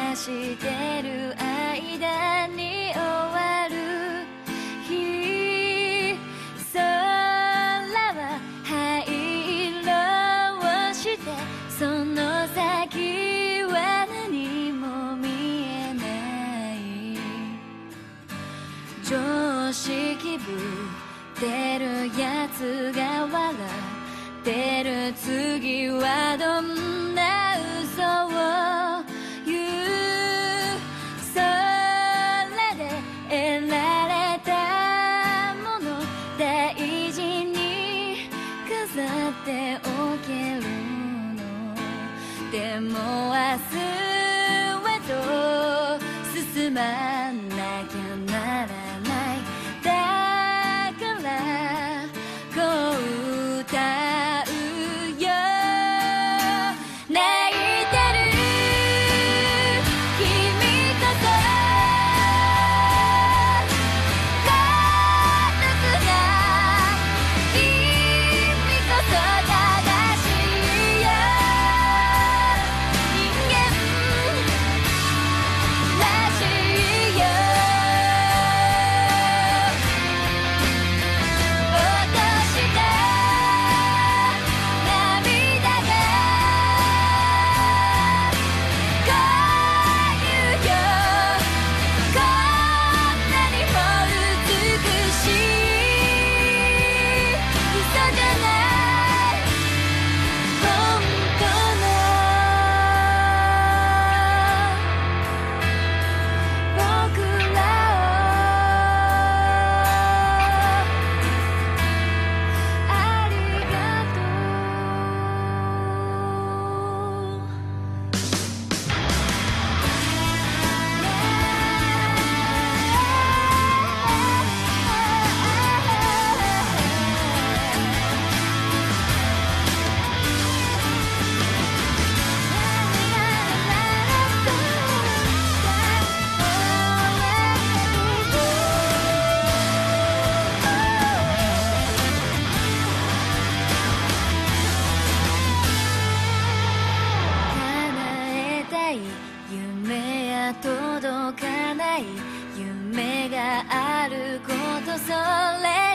してる間に終わる日、空は灰色をしてその先は何も見えない。常識ぶってるやつが笑ってる、次はどんな嘘を言う。それで得られたもの大事に飾っておけるの。でも明日へと進まなきゃならない。だからこう歌うよ。泣いてる君こそ孤独な君こそ正しいよ。人間らしいよ。落とした涙がこういうよ。こんなにも美しい嘘じゃない本当の僕らをありがとう。叶えたい夢や届かない夢があること、それ